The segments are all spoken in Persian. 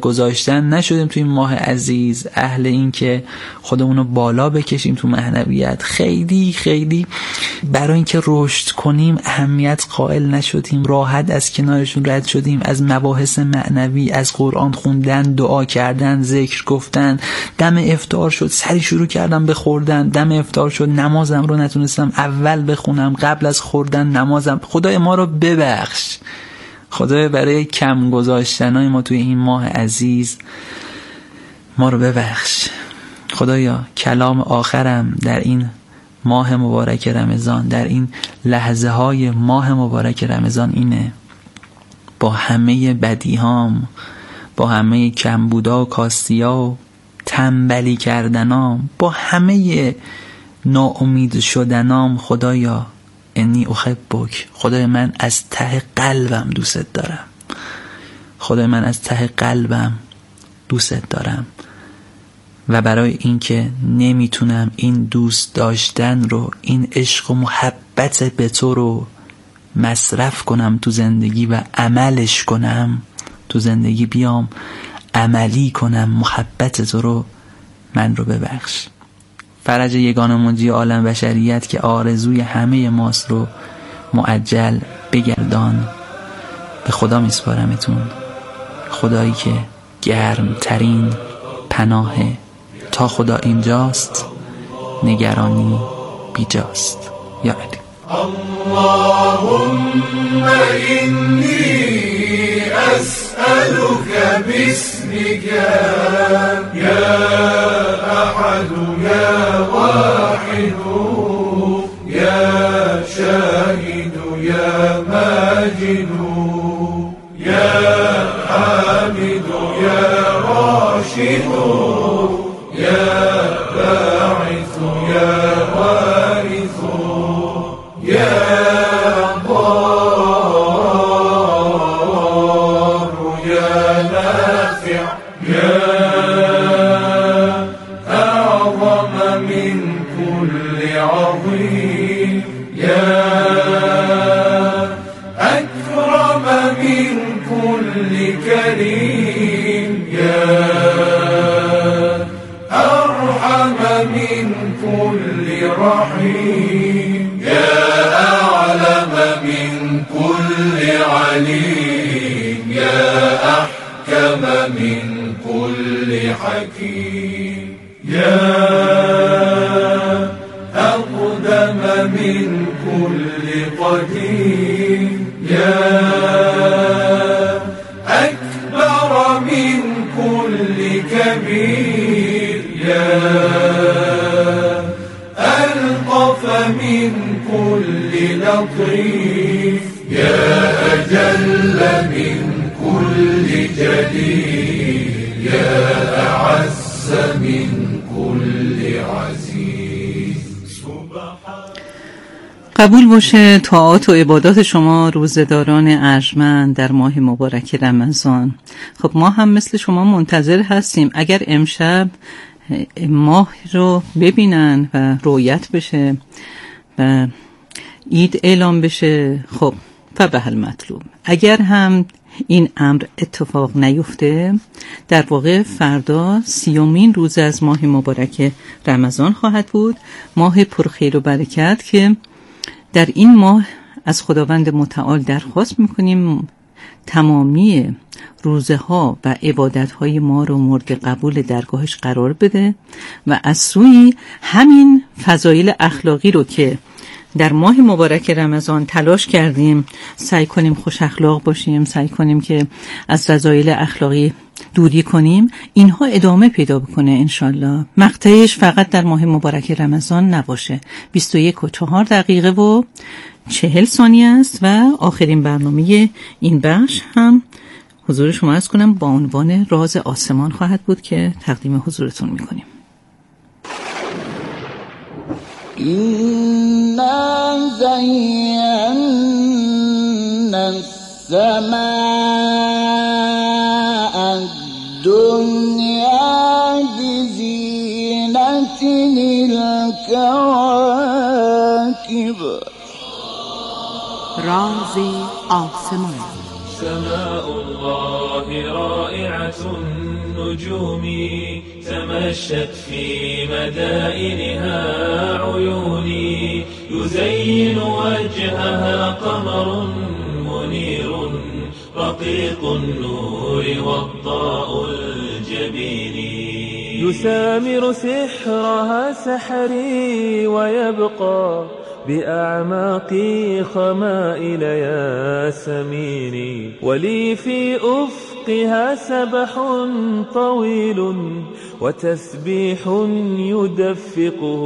گذاشتن نشدیم توی این ماه عزیز، اهل این که خودمون رو بالا بکشیم تو معنویت. خیلی خیلی برای اینکه رشد کنیم اهمیت قائل نشدیم، راحت از کنارشون رد شدیم. از مباحث معنوی، از قرآن خوندن، دعا کردن، ذکر گفتن. دم افطار شد سری شروع کردم به خوردن، دم افطار شد نمازم رو نتونستم اول بخونم، قبل از خوردن نمازم. خدای ما رو ببخش، خدای برای کم گذاشتنای ما توی این ماه عزیز ما رو ببخش. خدایا کلام آخرم در این ماه مبارک رمضان، در این لحظه های ماه مبارک رمضان اینه: با همه بدیهام، با همه کمبودا و کاستیا و تنبلی کردنام، با همه ناامید شدنام، خدایا انی احبک، خدای من از ته قلبم دوست دارم، خدای من از ته قلبم دوست دارم. و برای اینکه نمیتونم این دوست داشتن رو، این عشق و محبت به تو رو مصرف کنم تو زندگی و عملش کنم تو زندگی، بیام عملی کنم محبت تو رو، من رو ببخش. فرج یگانه منجی عالم بشریت که آرزوی همه ماست رو معجل بگردان. به خدا میسپارمتون، خدایی که گرم ترین پناهه. تا خدا اینجاست نگرانی بیجاست. یا علی. اللهم إني أسألك باسمك يا أحد يا واحد يا شاهد يا ماجد يا حامد يا راشد يا باعث يا وارث يا ضار يا نافع يا أعظم من كل عظيم يا أكرم من كل كريم يا أرحم من كل رحيم يا أعلم من كل عليم يا أحكم من كل حكيم يا أقدم من كل قديم يا أكبر من كل كبير يا ألطف من كل لطيف يا أجل من كل جليل يا أعز من كل عزيز. قبول باشه طاعات و عبادات شما روزداران ارجمند در ماه مبارک رمضان. خب ما هم مثل شما منتظر هستیم اگر امشب ماه رو ببینن و رؤیت بشه و عید اعلام بشه، خب فبهل مطلوب. اگر هم این امر اتفاق نیفته، در واقع فردا 30مین روز از ماه مبارک رمضان خواهد بود، ماه پرخیر و برکت که در این ماه از خداوند متعال درخواست میکنیم تمامی روزه ها و عبادت های ما رو مورد قبول درگاهش قرار بده و از سوی همین فضایل اخلاقی رو که در ماه مبارک رمضان تلاش کردیم سعی کنیم خوش اخلاق باشیم، سعی کنیم که از فضایل اخلاقی دوری کنیم، اینها ادامه پیدا بکنه انشالله. مقطعش فقط در ماه مبارک رمضان نباشه. 21:04:40 است و آخرین برنامه این بخش هم حضور شما عرض کنم با عنوان راز آسمان خواهد بود که تقدیم حضورتون میکنیم. إنا زينا السماء الدنيا بزينة الكواكب. راز آسمان. سماء الله رائعة النجوم تمشت في مدائنها عيوني يزين وجهها قمر منير رقيق النور والضاء الجبين يسامر سحرها سحري ويبقى بأعماقي خمائل ياسمين ولي في أفقها سبح طويل وتسبيح يدفقه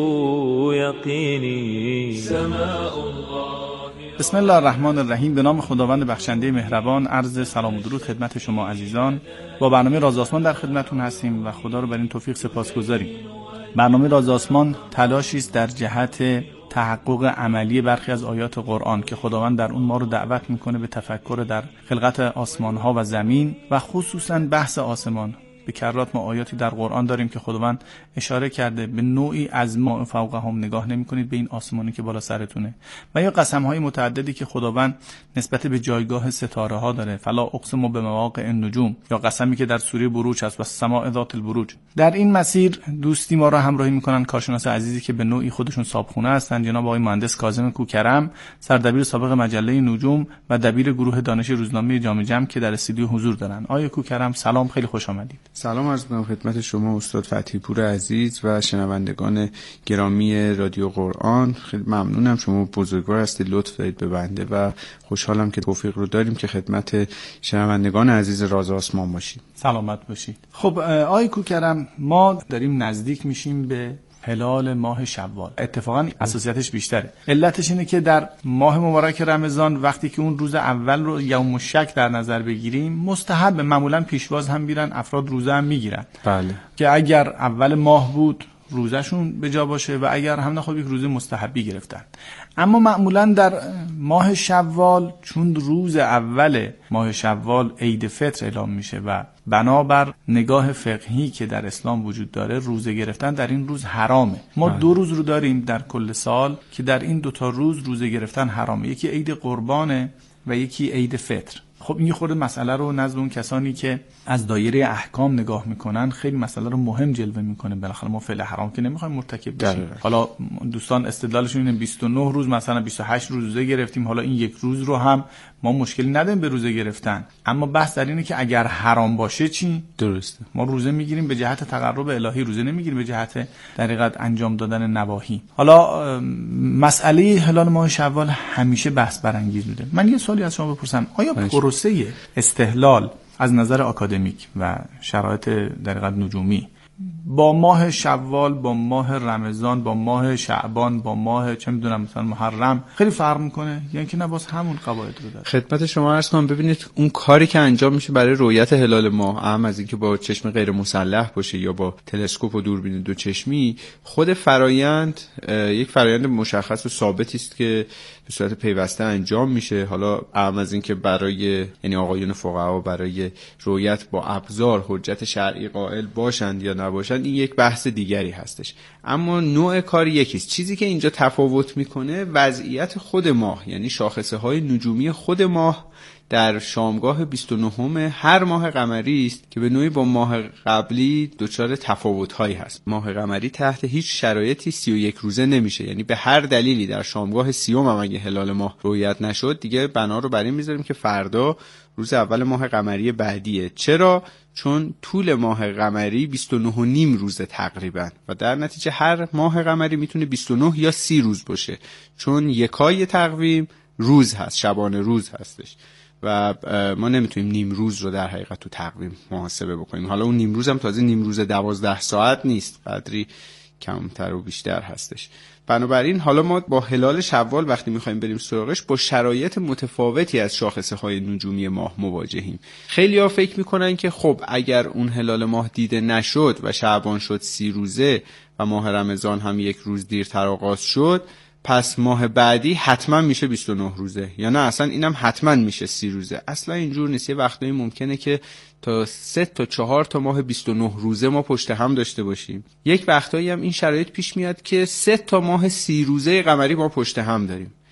يقيني سماء الله. بسم الله الرحمن الرحیم. به نام خداوند بخشنده مهربان. عرض سلام و درود خدمت شما عزیزان. با برنامه راز آسمان در خدمتتون هستیم و خدا رو بر این توفیق سپاسگزاریم. برنامه راز آسمان تلاشی است در جهت تحقق عملی برخی از آیات قرآن که خداوند در اون ما رو دعوت میکنه به تفکر در خلقت آسمان ها و زمین و خصوصا بحث آسمان. به کرات ما آیاتی در قرآن داریم که خداوند اشاره کرده به نوعی از ما فوقهم نگاه نمی کنید به این آسمانی که بالا سرتونه، و یا قسم‌های متعددی که خداوند نسبت به جایگاه ستاره ها داره. فلا اقسم بمواقع النجوم، یا قسمی که در سوره بروج هست و السماء ذات البروج. در این مسیر دوستی ما را همراهی میکنن کارشناس عزیزی که به نوعی خودشون صابخونه هستن، جناب آقای مهندس کاظم کوکرم، سردبیر سابق مجله نجوم و دبیر گروه دانش روزنامه جامع جم که در استودیو حضور دارن. آقای کوکرم سلام، خیلی خوش آمدید. سلام عرض می‌کنم خدمت شما استاد فتحی پور عزیز و شنوندگان گرامی رادیو قرآن. خیلی ممنونم، شما بزرگوار هستید، لطف دارید به بنده و خوشحالم که توفیق رو داریم که خدمت شنوندگان عزیز راز آسمان باشیم. سلامت باشید. خب آقای کوکرم، ما داریم نزدیک میشیم به هلال ماه شوال. اتفاقا اساسیتش بیشتره. علتش اینه که در ماه مبارک رمضان وقتی که اون روز اول رو یوم الشک در نظر بگیریم، مستحب معمولا پیشواز هم میرن، افراد روزه هم میگیرن. بله. که اگر اول ماه بود روزشون به جا باشه و اگر هم نخواد یک روزه مستحبی گرفتن. اما معمولا در ماه شوال چون روز اول ماه شوال عید فطر اعلام میشه و بنابر نگاه فقهی که در اسلام وجود داره روزه گرفتن در این روز حرامه. ما دو روز رو داریم در کل سال که در این دوتا روز روزه گرفتن حرامه، یکی عید قربانه و یکی عید فطر. خب این خورده مسئله رو نزد اون کسانی که از دایره احکام نگاه میکنن خیلی مسئله رو مهم جلوه میکنه. بالاخره ما فعل حرام که نمیخوایم مرتکب بشیم. حالا دوستان استدلالشون اینه 29 روز مثلا 28 روز روزه گرفتیم، حالا این یک روز رو هم ما مشکلی نداریم به روزه گرفتن، اما بحث در اینه که اگر حرام باشه چی؟ درسته. ما روزه میگیریم به جهت تقرب الهی، روزه نمیگیریم به جهت در حقیقت انجام دادن نواهی. حالا مسئله هلال ماه شوال همیشه بحث برانگیز بوده. من یه سوالی از شما بپرسم، آیا پروسه استهلال از نظر آکادمیک و شرایط در حقیقت نجومی با ماه شوال، با ماه رمضان، با ماه شعبان، با ماه چه میدونم مثلا محرم خیلی فرق میکنه، یعنی که نه باز همون قواعد رو داره؟ خدمت شما عرض کنم، ببینید اون کاری که انجام میشه برای رؤیت هلال ماه، اهم از اینکه با چشم غیر مسلح باشه یا با تلسکوپ و دوربین دو چشمی، خود فرایند یک فرایند مشخص و ثابتی است که به صورت پیوسته انجام میشه. حالا اهم از اینکه برای یعنی آقایون فقها برای رؤیت با ابزار حجت شرعی قائل باشند یا نباشند این یک بحث دیگری هستش، اما نوع کار یکیست. چیزی که اینجا تفاوت میکنه وضعیت خود ماه، یعنی شاخصه های نجومی خود ماه در شامگاه 29 هر ماه قمری است که به نوعی با ماه قبلی دچار تفاوت‌هایی هست. ماه قمری تحت هیچ شرایطی 31 روزه نمیشه، یعنی به هر دلیلی در شامگاه 30 هم اگه هلال ماه رؤیت نشد دیگه بنا رو بر این میذاریم که فردا روز اول ماه قمری بعدیه. چرا؟ چون طول ماه قمری 29.5 روزه تقریبا و در نتیجه هر ماه قمری میتونه 29 یا 30 روز باشه، چون یکای تقویم روز هست، شبانه روز هستش و ما نمیتونیم نیم روز رو در حقیقت تو تقویم محاسبه بکنیم. حالا اون نیم روز هم تازه نیم روز 12 ساعت نیست، قدری کمتر و بیشتر هستش. بنابراین حالا ما با هلال شوال وقتی میخوایم بریم سراغش با شرایط متفاوتی از شاخصه های نجومی ماه مواجهیم. خیلی‌ها فکر میکنن که خب اگر اون هلال ماه دیده نشد و شعبان شد 30 روزه و ماه رمضان هم یک روز دیرتر آغاز شد، پس ماه بعدی حتما میشه 29 روزه، یا نه اصلا اینم حتما میشه 30 روزه. اصلا اینجور نیست. یه وقتایی ممکنه که تا 3 تا 4 تا ماه 29 روزه ما پشت هم داشته باشیم. یک وقتایی هم این شرایط پیش میاد که 3 تا ماه 30 روزه قمری ما پشت هم داریم.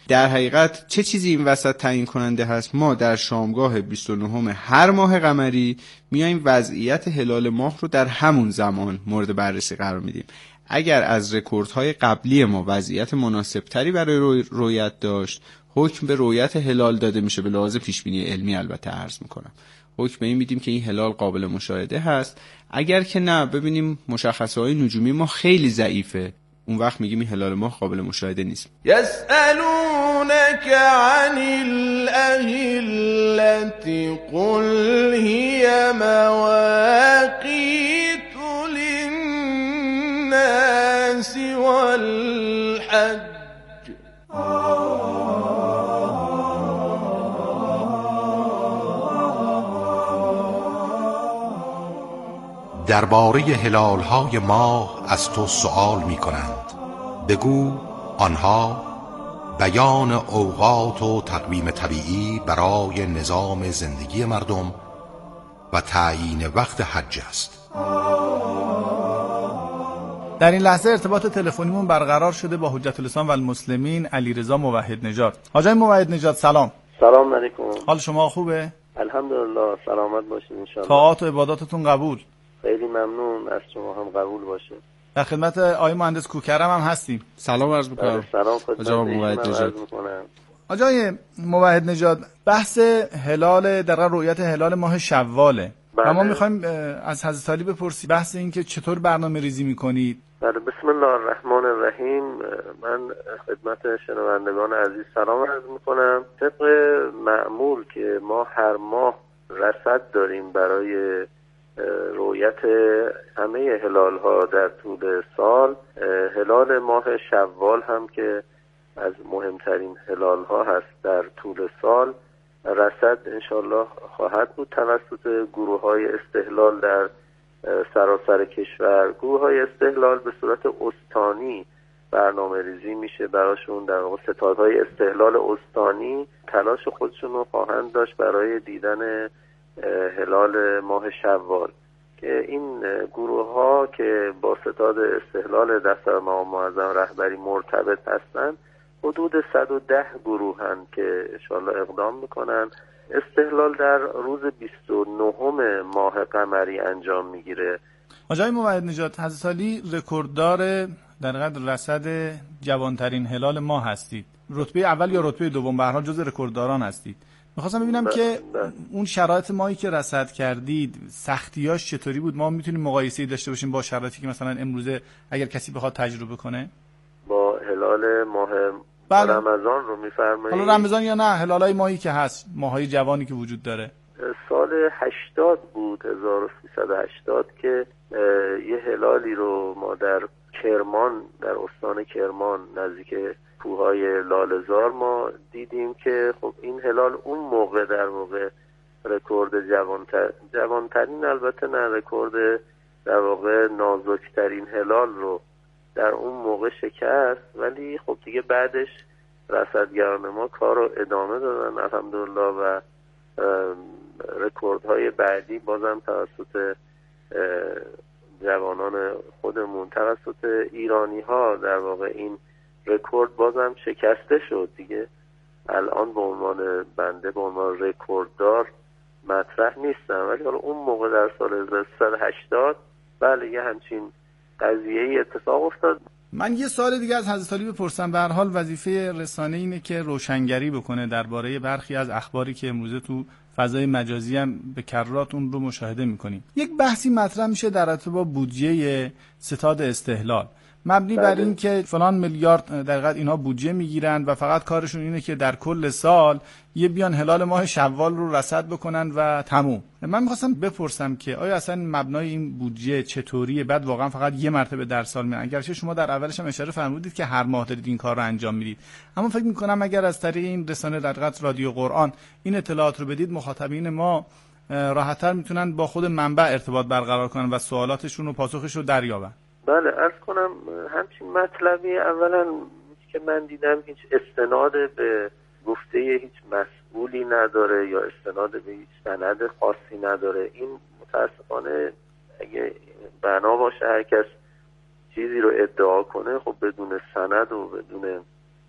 در حقیقت چه چیزی این وسط تعیین کننده هست؟ ما در شامگاه 29 هر ماه قمری میایم وضعیت هلال ماه رو در همون زمان مورد بررسی قرار میدیم. اگر از رکوردهای قبلی ما وضعیت مناسبتری برای رؤیت داشت، حکم به رؤیت هلال داده میشه، به لحاظ پیشبینی علمی البته عرض میکنم. حکم به این میدیم که این هلال قابل مشاهده هست. اگر که نه، ببینیم مشخصه‌های نجومی ما خیلی ضعیفه، اون وقت میگیم این هلال ماه قابل مشاهده نیست. یسألونک عن الاهلة قل هی مواقیت للناس والحج. درباره هلال‌های ماه از تو سؤال می‌کنند. بگو آنها بیان اوقات و تقویم طبیعی برای نظام زندگی مردم و تعیین وقت حج است. در این لحظه ارتباط تلفنیمون برقرار شده با حجت الاسلام و المسلمین علیرضا موحد نژاد. حاجی موحد نژاد سلام. سلام علیکم. حال شما خوبه؟ الحمدلله، سلامت باشید ان شاء الله. طاعات و عباداتتون قبول. خیلی ممنون، از شما هم قبول باشه. در خدمت آقای مهندس کوکرم هم هستیم. سلام عرض می‌کنم. سلام خدمت موحد نژاد. آقای موحد نژاد، بحث هلال در رؤیت هلال ماه شواله. بله. و ما می‌خوایم از حضرت علی بپرسیم بحث این که چطور برنامه‌ریزی می‌کنید. بله، بسم الله الرحمن الرحیم. من خدمت شنوندگان عزیز سلام عرض می‌کنم. طبق معمول که ما هر ماه رصد داریم برای رؤیت همه هلال ها در طول سال، هلال ماه شوال هم که از مهمترین هلال ها هست در طول سال، رصد انشالله خواهد بود توسط گروه های استهلال در سراسر کشور. گروه های استهلال به صورت استانی برنامه ریزی میشه براشون، در واقع ستادهای استهلال استانی تلاش خودشون رو خواهند داشت برای دیدن هلال ماه شوال، که این گروه ها که با ستاد استهلال دفتر مقام معظم رهبری مرتبط هستند حدود 110 گروه هستند که انشاءالله اقدام میکنن. استهلال در روز 29 ماه قمری انجام میگیره. آقای موحد نژاد، حضرت علی رکورددار در قدر رصد جوانترین هلال ماه هستید. رتبه اول یا رتبه دوم، به هر حال جز رکوردداران هستید. میخواستم ببینم که اون شرایط ماهی که رصد کردید سختیاش چطوری بود؟ ما میتونیم مقایسه‌ای داشته باشیم با شرایطی که مثلا امروزه اگر کسی بخواد تجربه کنه؟ با هلال ماه رمضان رو میفرمایید؟ حالا رمضان یا نه، هلالای ماهی که هست، ماهای جوانی که وجود داره. سال 80 بود، 1380 که یه هلالی رو ما در کرمان، در استان کرمان نزدیک کوههای لاله‌زار ما دیدیم که خب این هلال اون موقع در واقع رکورد جوانترین البته نه، رکورد در واقع نازکترین هلال رو در اون موقع شکست. ولی خب دیگه بعدش رصدگران ما کار رو ادامه دادن الحمدلله و رکوردهای بعدی بازم توسط جوانان خودمون، توسط ایرانی ها در واقع این رکورد بازم شکسته شد دیگه. الان به عنوان بنده به عنوان رکورددار مطرح نیستم، ولی حالا اون موقع در سال 1380 بله یه همچین قضیه‌ای اتفاق افتاد. من یه سوال دیگه از حضرت علی بپرسم. به هر حال وظیفه رسانه اینه که روشنگری بکنه درباره برخی از اخباری که امروزه تو فضای مجازی هم به کرات اون رو مشاهده میکنیم. یک بحثی مطرح میشه در رابطه با بودجه ستاد استهلال، مبنی بر این که فلان میلیارد در حقیقت اینها بودجه میگیرن و فقط کارشون اینه که در کل سال یه بیان هلال ماه شوال رو رصد بکنن و تموم. من میخواستم بپرسم که آیا اصلا مبنای این بودجه چطوریه؟ بعد واقعا فقط یه مرتبه در سال میان؟ اگرچه شما در اولش هم اشاره فرمودید که هر ماه دارید این کار رو انجام میدید، اما فکر میکنم اگر از طریق این رسانه در حقیقت رادیو قرآن این اطلاعات رو بدید، مخاطبین ما راحت‌تر میتونن با خود منبع ارتباط برقرار کنن و سوالاتشون و پاسخش رو دریابن. بله، عرض کنم همچین مطلبی اولا که من دیدم هیچ استناد به گفته هیچ مسئولی نداره یا استناد به هیچ سند خاصی نداره. این متاسفانه اگه بنا باشه هر کس چیزی رو ادعا کنه، خب بدون سند و بدون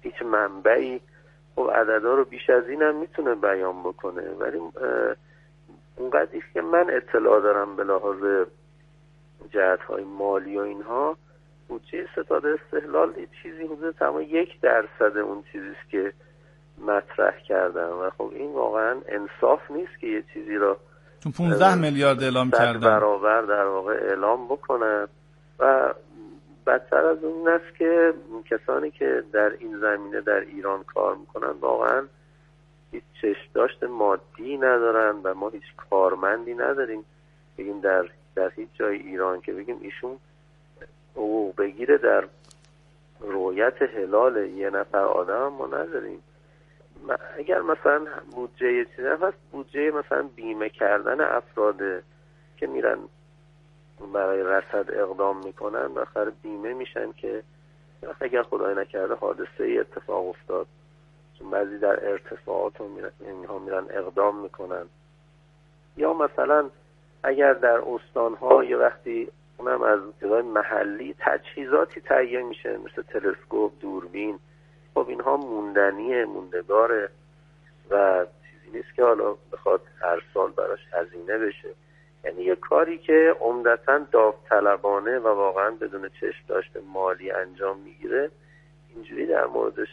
هیچ منبعی خب عددا رو بیش از این هم میتونه بیان بکنه، ولی اونقدری که من اطلاع دارم به لحاظ جهت‌های مالی و اینها، بودجه ستاد استقلال چیزی حدود تمام 1% اون چیزیست که مطرح کردن و خب این واقعا انصاف نیست که یه چیزی را تو 15 میلیارد اعلام کردن برابر در واقع اعلام بکنن. و بدتر از اون است که کسانی که در این زمینه در ایران کار میکنن واقعا هیچ چشم‌داشت مادی ندارن و ما هیچ کارمندی نداریم بگیم در هیچ جای ایران که بگیم ایشون حقوق بگیره در رؤیت هلال یه نفر آدم ما نداریم. اگر مثلا بودجه چیزی هست، بودجه مثلا بیمه کردن افراد که میرن برای رصد اقدام میکنن بخاطر بیمه میشن که اگر خدای نکرده حادثه ای اتفاق افتاد، چون بعضی در ارتفاعات اینها میرن اقدام میکنن. یا مثلا اگر در استانها یه وقتی اونم از جای محلی تجهیزاتی تهیه میشه مثل تلسکوپ، دوربین، خب اینها موندگاره و چیزی نیست که حالا بخواد هر سال براش هزینه بشه. یعنی یه کاری که عمدتاً داوطلبانه و واقعا بدون چشم داشته مالی انجام میگیره، اینجوری در موردش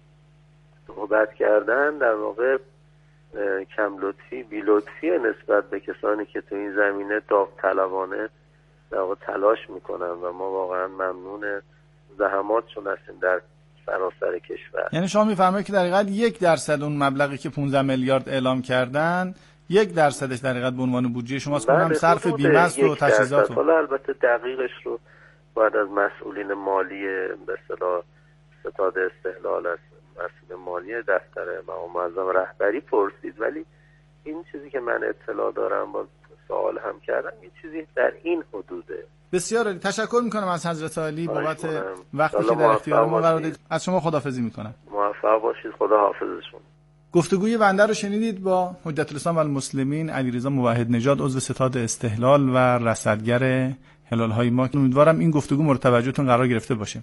صحبت کردن در واقع کم لطفی، بی لطفی نسبت به کسانی که تو این زمینه داوطلبانه در واقع تلاش میکنن و ما واقعا ممنون زحماتشون هستیم در سراسر کشور. یعنی شما میفرمایید که در حقیقت 1% اون مبلغی که 15 میلیارد اعلام کردن 1%ش در حقیقت به عنوان بودجه شماست، اونم صرف بیمه است و تجهیزات. حالا البته دقیقش رو باید از مسئولین مالی به اصطلاح ستاد استقلال است، مسئول مالی دفتر معظم رهبری پرسید، ولی این چیزی که من اطلاع دارم با سوال هم کردم این چیزی در این حدوده. بسیار عالی، تشکر میکنم از حضرت عالی بابت وقتی که در اختیار ما قرار دادید. از شما خداحافظی میکنم. موفق باشید، خدا حافظشون. گفتگوی بنده رو شنیدید با حجت الاسلام و المسلمین علیرضا موحد نژاد، عضو ستاد استقلال و رصدگر هلال‌های ما. امیدوارم این گفتگو مورد توجهتون قرار گرفته باشه.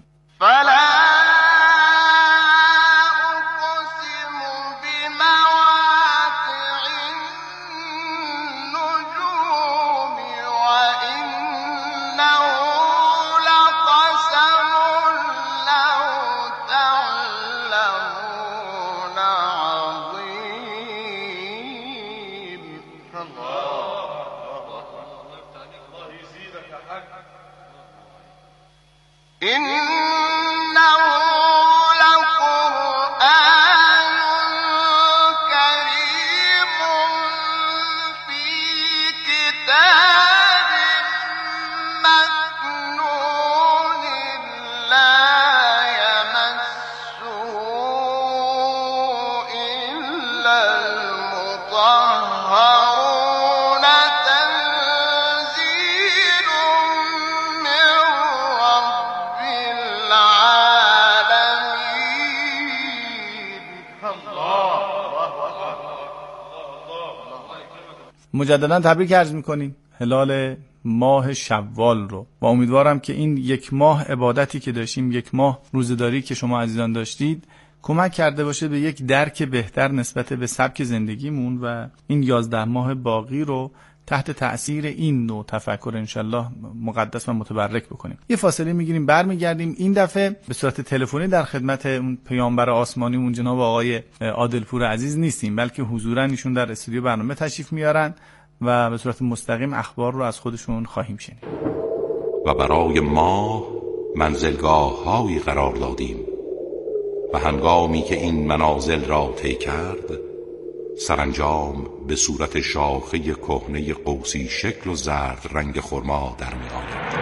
مجددا تبریک عرض میکنیم هلال ماه شوال رو و امیدوارم که این یک ماه عبادتی که داشتیم، یک ماه روزه‌داری که شما عزیزان داشتید، کمک کرده باشه به یک درک بهتر نسبت به سبک زندگیمون و این 11 ماه باقی رو تحت تأثیر این نوع تفکر انشالله مقدس و متبرک بکنیم. یه فاصله میگیریم، برمیگردیم. این دفعه به صورت تلفنی در خدمت اون پیامبر آسمانی اون جناب آقای عادلپور عزیز نیستیم، بلکه حضوراً ایشون در استودیو برنامه تشریف میارن و به صورت مستقیم اخبار رو از خودشون خواهیم شنید. و برای ما منزلگاه‌هایی قرار دادیم و هنگامی که این منازل را طی کرد، سرانجام به صورت شاخه کهنه قوسی شکل و زرد رنگ خرما در می آید.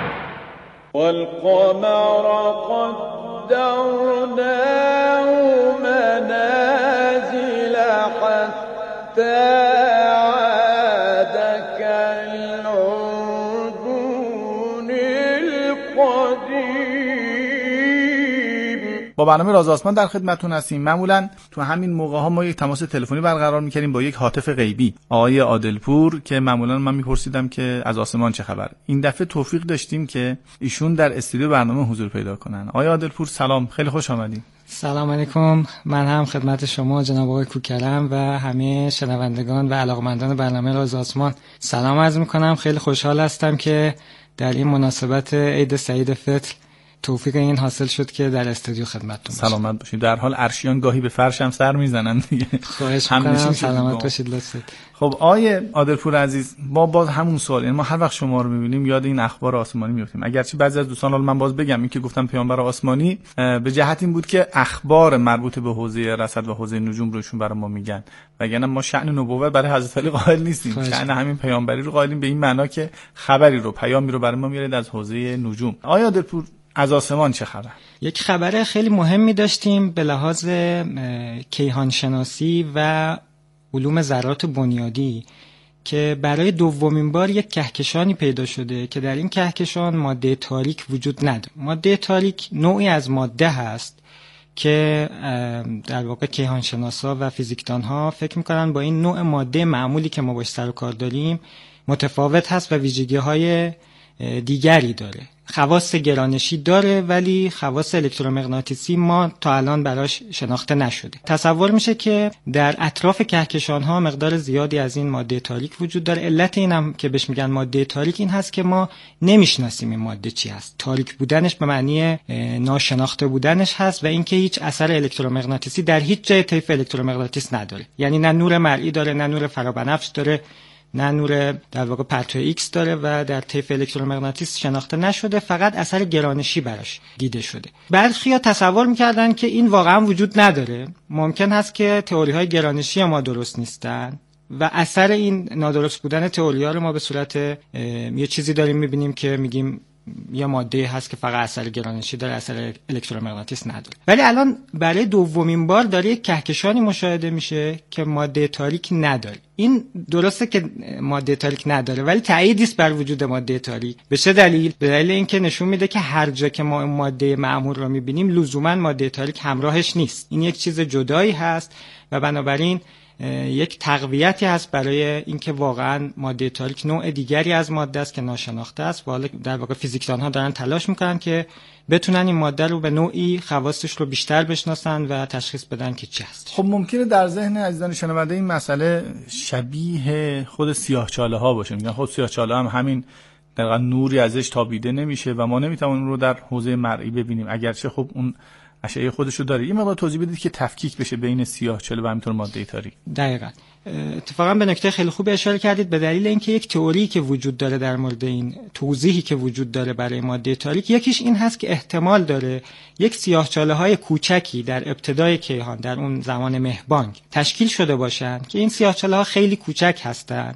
والقمر قدرناه منازل حتی عاد كالعرجون القدیم. با برنامه راز آسمان در خدمتتون هستیم. معمولا تو همین موقع ها ما یک تماس تلفنی برقرار می‌کردیم با یک هاتف غیبی، آقای عادلپور، که معمولا من میپرسیدم که از آسمان چه خبر. این دفعه توفیق داشتیم که ایشون در استودیو برنامه حضور پیدا کنن. آقای عادلپور سلام، خیلی خوش آمدید. سلام علیکم. من هم خدمت شما جناب آقای کوکرم و همه شنوندگان و علاقمندان برنامه راز آسمان سلام عرض میکنم. خیلی خوشحال هستم که در این مناسبت عید سعید فطر توفیق این حاصل شد که در استودیو خدمتتون باشم. سلامت باشید. در حال عرشیان گاهی به فرش هم سر میزنن دیگه. خواهش میکنم. سلامت باشید. لطفاً. خب آیه عادلپور عزیز، ما باز همون سوال، یعنی ما هر وقت شما رو میبینیم یاد این اخبار آسمانی میفتیم. اگرچه بعضی از دوستان، حالا من باز بگم، این که گفتم پیامبر آسمانی به جهت این بود که اخبار مربوط به حوزه رصد و حوزه نجوم روشون برای ما میگن، وگرنه ما شأن نبوت برای حضرت علی قائل نیستیم. شأن همین پیامبری رو قائلیم، به این معنا که خبری رو، پیامی رو برای ما میارید از حوزه نجوم. آیه عادلپور، از آسمان چه خبر؟ یک خبر خیلی مهمی داشتیم به لحاظ کیهان شناسی و علوم ذرات بنیادی که برای دومین بار یک کهکشانی پیدا شده که در این کهکشان ماده تاریک وجود نداره. ماده تاریک نوعی از ماده هست که در واقع کیهان شناسا و فیزیکدان ها فکر میکنن با این نوع ماده معمولی که ما باش سر و کار داریم متفاوت هست و ویژگی های دیگری داره. خواص گرانشی داره ولی خواص الکترومغناطیسی ما تا الان براش شناخته نشده. تصور میشه که در اطراف کهکشان ها مقدار زیادی از این ماده تاریک وجود داره. علت اینم که بهش میگن ماده تاریک این هست که ما نمیشناسیم این ماده چی هست. تاریک بودنش به معنی ناشناخته بودنش هست و اینکه هیچ اثر الکترومغناطیسی در هیچ جای طیف الکترومغناطیس نداره. یعنی نه نور مرئی داره، نه نور فرابنفش داره، نه نور در واقع پرتو ایکس داره و در طیف الکترومغناطیس شناخته نشده، فقط اثر گرانشی براش دیده شده. برخی‌ها تصور می‌کردن که این واقعا وجود نداره. ممکن هست که تئوری‌های گرانشی ما درست نیستن و اثر این نادرست بودن تئوری‌ها رو ما به صورت یه چیزی داریم می‌بینیم که میگیم یه ماده هست که فقط اثر گرانشی داره، اثر الکترومغناطیس نداره. ولی الان برای دومین بار داره یک کهکشانی مشاهده میشه که ماده تاریک نداره. این درسته که ماده تاریک نداره ولی تأییدی است بر وجود ماده تاریک. به چه دلیل؟ به دلیل اینکه نشون میده که هر جا که ما ماده معمول رو میبینیم لزوما ماده تاریک همراهش نیست. این یک چیز جدایی هست و بنابراین یک تقویتی هست برای اینکه واقعا ماده تاریک نوع دیگری از ماده است که ناشناخته است و حالا در واقع فیزیکدان ها دارن تلاش میکنن که بتونن این ماده رو به نوعی خواصش رو بیشتر بشناسن و تشخیص بدن که چی هست. خب ممکنه در ذهن عزیزان شنونده این مسئله شبیه خود سیاهچاله ها باشه. میگن خود سیاهچاله هم همین در واقع نوری ازش تابیده نمیشه و ما نمیتونیم رو در حوزه مرئی ببینیم، اگرچه خب اون اشعه خودشو داره. این مقدار توضیح بدید که تفکیک بشه بین سیاهچاله و همینطور ماده تاریک. دقیقاً. اتفاقا به نکته خیلی خوبی اشاره کردید. به دلیل اینکه یک تئوری که وجود داره در مورد این توضیحی که وجود داره برای ماده تاریک، یکیش این هست که احتمال داره یک سیاهچاله‌های کوچکی در ابتدای کیهان در اون زمان مهبانگ تشکیل شده باشن که این سیاهچاله‌ها خیلی کوچک هستن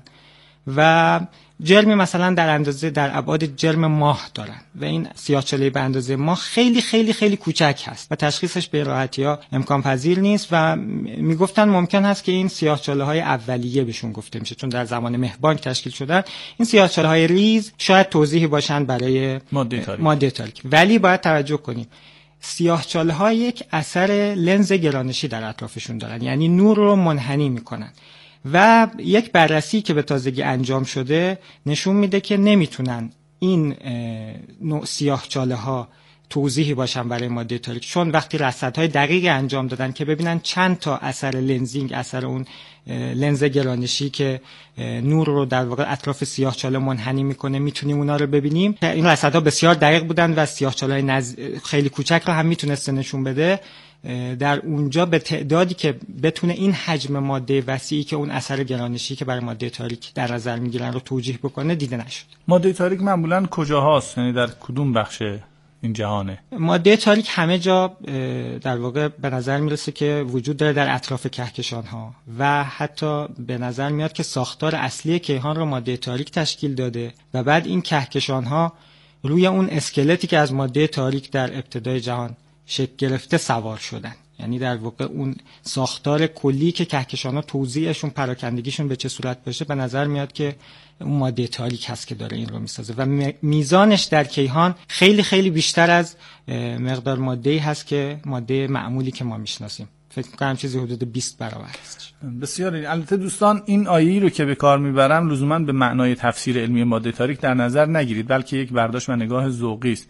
و جرمی مثلا در ابعاد جرم ماه دارن و این سیاهچاله به اندازه ماه خیلی خیلی خیلی کوچک هست و تشخیصش به راحتی‌ها امکان پذیر نیست و میگفتن ممکن هست که این سیاهچاله‌های اولیه بهشون گفته میشه چون در زمان مهبانگ تشکیل شدن. این سیاهچاله‌های ریز شاید توضیحی باشن برای ماده تاریک. ولی باید توجه کنیم سیاهچاله‌ها یک اثر لنز گرانشی در اطرافشون دارن، یعنی نور رو منحنی میکنن و یک بررسی که به تازگی انجام شده نشون میده که نمیتونن این نوع سیاهچاله‌ها توضیحی باشن برای ماده تاریک، چون وقتی رصدهای دقیق انجام دادن که ببینن چند تا اثر لنزینگ، اثر اون لنز گرانشی که نور رو در واقع اطراف سیاهچاله منحنی میکنه میتونیم اونا رو ببینیم. این رصدها بسیار دقیق بودن و سیاهچاله‌های خیلی کوچک رو هم میتونسته نشون بده. در اونجا به تعدادی که بتونه این حجم ماده وسیعی که اون اثر گرانشی که برای ماده تاریک در نظر میگیرن رو توجیه بکنه دیده نشد. ماده تاریک معمولاً کجاهاست؟ یعنی در کدوم بخش این جهانه؟ ماده تاریک همه جا در واقع به نظر میرسه که وجود داره در اطراف کهکشان ها و حتی به نظر میاد که ساختار اصلی کیهان رو ماده تاریک تشکیل داده و بعد این کهکشان ها روی اون اسکلتی که از ماده تاریک در ابتدای جهان شکل گرفته سوار شدن. یعنی در واقع اون ساختار کلی که کهکشان‌ها توزیعشون، پراکندگیشون به چه صورت باشه، به نظر میاد که اون ماده تاریک هست که داره این رو میسازه و میزانش در کیهان خیلی خیلی بیشتر از مقدار ماده‌ای هست که ماده معمولی که ما میشناسیم. فکر می‌کنم چیزی حدود 20 برابر است. بسیار. البته دوستان این آیه‌ای رو که به کار میبرم لزوما به معنای تفسیر علمی ماده تاریک در نظر نگیرید، بلکه یک برداشت و نگاه ذوقی است.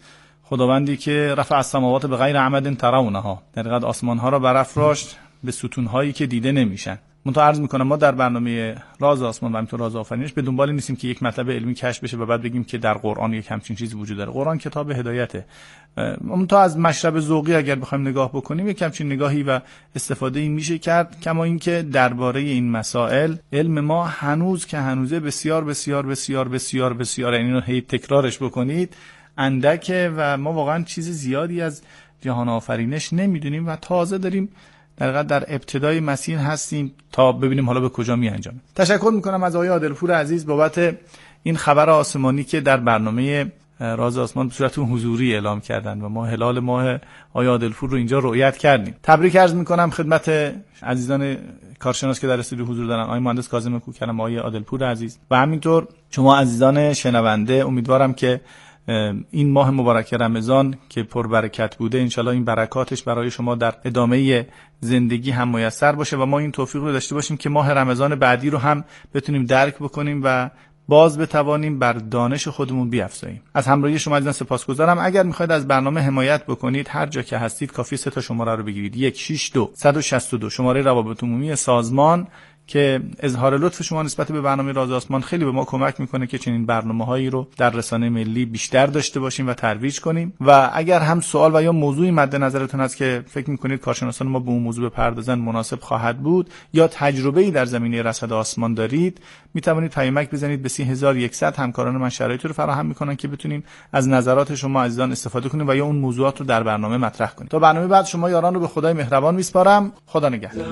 خداوندی که رفع السماوات به غیر عمد ترونها، در حقیقت آسمان ها را برافراشت به ستون هایی که دیده نمیشن. منتها عرض میکنم ما در برنامه راز آسمان و همینطور راز آفرینش به دنبال نیستیم که یک مطلب علمی کشف بشه و بعد بگیم که در قرآن یک همچین چیزی وجود داره. قرآن کتاب هدایته. منتها از مشرب ذوقی اگر بخوایم نگاه بکنیم یک همچین نگاهی و استفاده این میشه کرد. کما اینکه درباره این مسائل علم ما هنوز که هنوزه بسیار بسیار بسیار بسیار بسیار، یعنی اینو هی تکرارش بکنید، اندکه و ما واقعا چیز زیادی از جهان آفرینش نمیدونیم و تازه داریم در ابتدای مسیر هستیم تا ببینیم حالا به کجا می انجامه. تشکر میکنم از آقای عادلپور عزیز بابت این خبر آسمانی که در برنامه راز آسمان به صورت حضوری اعلام کردن و ما هلال ماه آقای عادلپور رو اینجا رؤیت کردیم. تبریک عرض میکنم خدمت عزیزان کارشناس که در استودیو حضور دارن، آقای مهندس کاظم کوکلم، آقای عادلپور عزیز و همینطور شما عزیزان شنونده. امیدوارم که این ماه مبارک رمضان که پربرکت بوده انشالله این برکاتش برای شما در ادامه زندگی هم میسر باشه و ما این توفیق رو داشته باشیم که ماه رمضان بعدی رو هم بتونیم درک بکنیم و باز بتوانیم بر دانش خودمون بیافزاییم. از همراهی شما عزیزان سپاسگزارم. اگر میخواید از برنامه حمایت بکنید هر جا که هستید کافی 3 شماره رو بگیرید: 162-162 شماره روابط عمومی سازمان که اظهار لطف شما نسبت به برنامه راز آسمان خیلی به ما کمک میکنه که چنین برنامه‌هایی رو در رسانه ملی بیشتر داشته باشیم و ترویج کنیم. و اگر هم سوال و یا موضوعی مد نظرتون هست که فکر میکنید کارشناسان ما به اون موضوع بپردازن مناسب خواهد بود یا تجربه‌ای در زمینه رصد آسمان دارید، میتوانید پیامک بزنید به 3100. همکاران من شرایطی رو فراهم میکنن که بتونیم از نظرات شما عزیزان استفاده کنیم و یا اون موضوعات رو در برنامه مطرح کنیم. تا برنامه بعد شما یاران رو به خدای مهربان میسپارم. خدا نگهدار.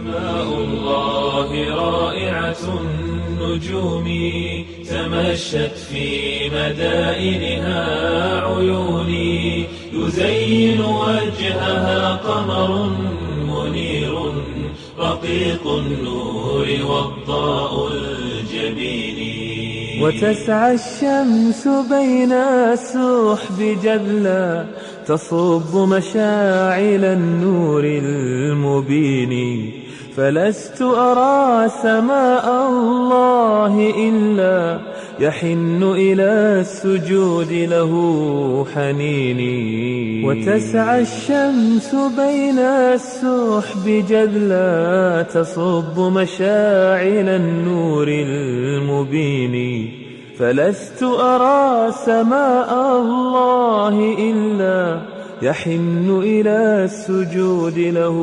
رائعة النجوم تمشت في مدائنها عيوني يزين وجهها قمر منير رقيق النور والضاء الجبين وتسعى الشمس بين السحب جدلا تصب مشاعل النور المبين فلست أرى سماء الله إلا يحن إلى السجود له حنيني وتسعى الشمس بين السحب جدلا تصب مشاعل النور المبين فلست أرى سماء الله إلا يحن إلى السجود له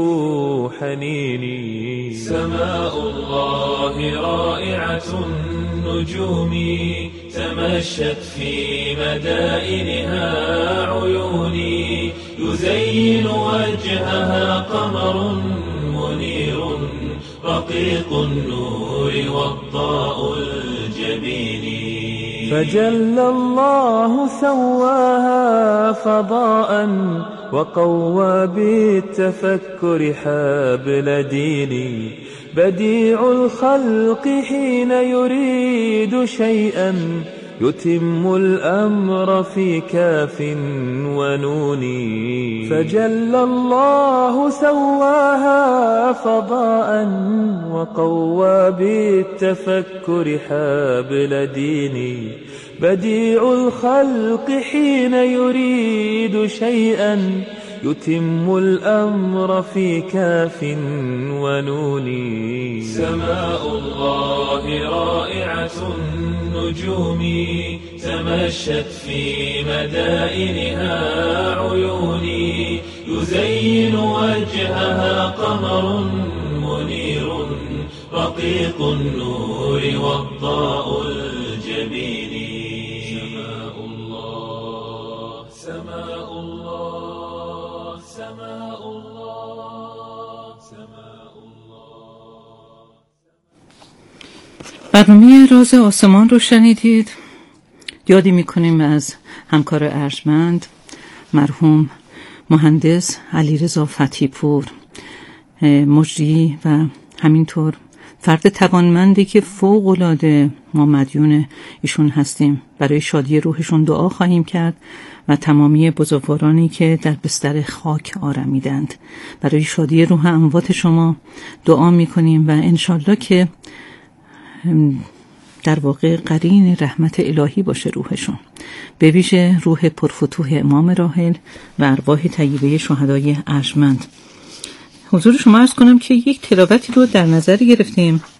حنيني سماء الله رائعة النجوم تمشت في مدائنها عيوني يزين وجهها قمر منير رقيق النور والضاء الجبين فجل الله سواها فضاء وقوى بالتفكر حبل ديني بديع الخلق حين يريد شيئا يتم الأمر في كاف ونون فجل الله سواها فضاء وقوى بالتفكر حبل ديني بديع الخلق حين يريد شيئا يتم الأمر في كاف ونون سماء الله رائعة النجوم تمشت في مدائنها عيوني يزين وجهها قمر منير رقيق النور والضاء الجبين سماء الله سماء الله سماء الله سماء الله. برنامه راز آسمان رو شنیدید. یادی میکنیم از همکار ارجمند مرحوم مهندس علیرضا فتحی پور، مجری و همینطور فرد توانمندی که فوق‌العاده ما مدیون ایشون هستیم. برای شادی روحشون دعا خواهیم کرد و تمامی بزرگوارانی که در بستر خاک آرمیدند. برای شادی روح اموات شما دعا میکنیم و انشالله که در واقع قرین رحمت الهی باشه روحشون. به ویژه روح پرفتوح امام راحل و ارواح طیبه شهدای ارجمند. حضور شما عرض کنم که یک تلاوتی رو در نظر گرفتیم